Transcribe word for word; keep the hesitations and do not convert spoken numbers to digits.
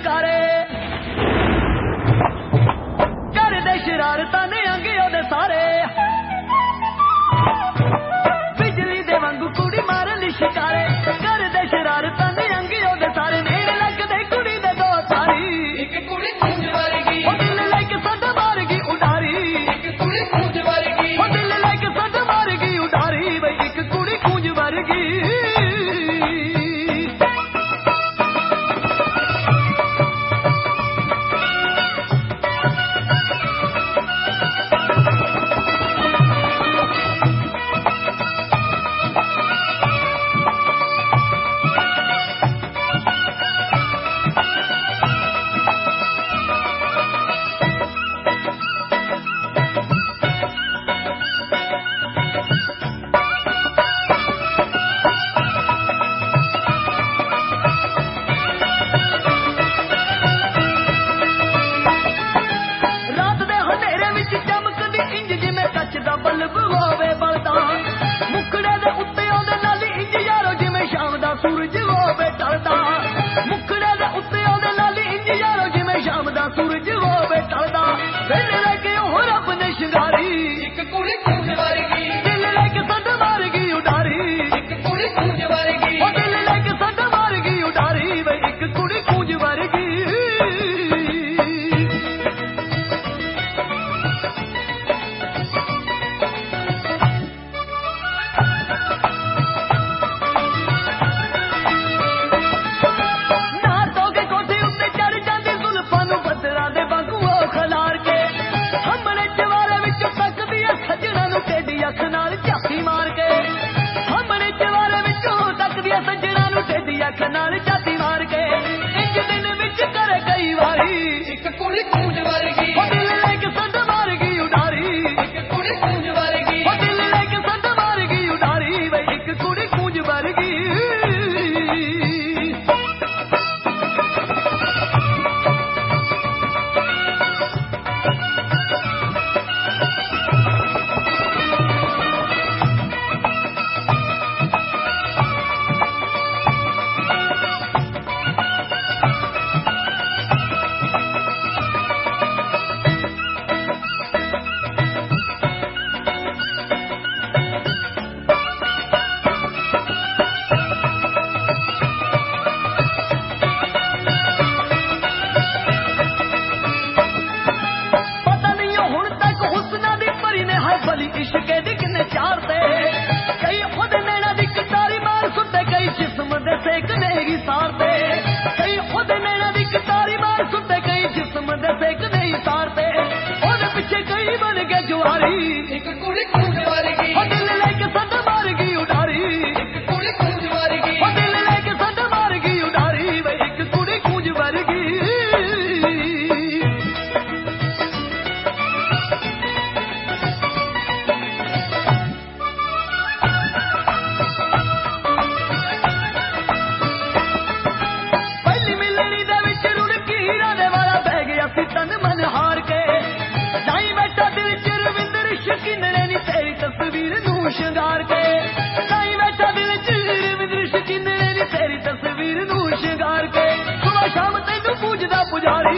शिकारे करदे शरारतां ने अंग ओदे सारे बिजली दे वांगू कुड़ी मारन शिकारे करदे शरारतां ने अंग ओदे सारे नेड़े लगदे कुड़ी दे दो तारी एक कुड़ी कूंज वर्गी ओ दिल लाइक सद मारगी उडारी एक कुड़ी कूंज वर्गी ओ दिल लाइक सद मारगी उडारी वे एक कुड़ी कूंज वर्गी बल्ब होवे बलदा मुखड़े दे उत्ते ओदे नाल इंज यारो जिवें शाम दा सूरज होवे ढलदा मुखड़े दे उत्ते ओदे नाल इंज यारो जिवें शाम दा सूरज होवे ढलदा दिल लगे ओह रब ने शिंगारी एक कुड़ी कूंज वर्गी दिल लगे सद मारगी उडारी एक कुड़ी कूंज वर्गी ओ दिल लगे सद मारगी उडारी वे एक कुड़ी कूंज वर्गी अख नाल झाती मार के सामने चवारे विचों तकदी सज्जणा नूं टेढ़ी अख नाल झाती मार के इंज दिन विच करे कई वारी एक कुड़ी कूंज वर्गी ओ दिल लैके सद मारगी उडारी एक कुड़ी कूंज वर्गी ओ दिल लैके सद मारगी उडारी वे एक कुड़ी कूंज वर्गी इश्के दी किन्ने चार ते कई ओदे नैना दी कटारी मार सुटे कई जिस्म दे सेक नहीं सारते कई ओदे नैना दी कटारी मार सुटे कई जिस्म दे सेक नहीं सारते ओदे पीछे कई बन गए जुआरी एक कुड़ी कूंज वर्गी ओ दिल लेके सद मारगी उडारी एक कुड़ी कूंज वर्गी ओ दिल लेके सद मारगी उडारी वे एक कुड़ी कूंज वर्गी तन मन हार के जाई बैठा दिल च रविंदर शकीनने नी तेरी तस्वीर नूं शिंगार के जाई बैठा दिल च रविंदर शकीनने नी तेरी तस्वीर नूं शिंगार के सुबह शाम तैनू पूजदा पुजारी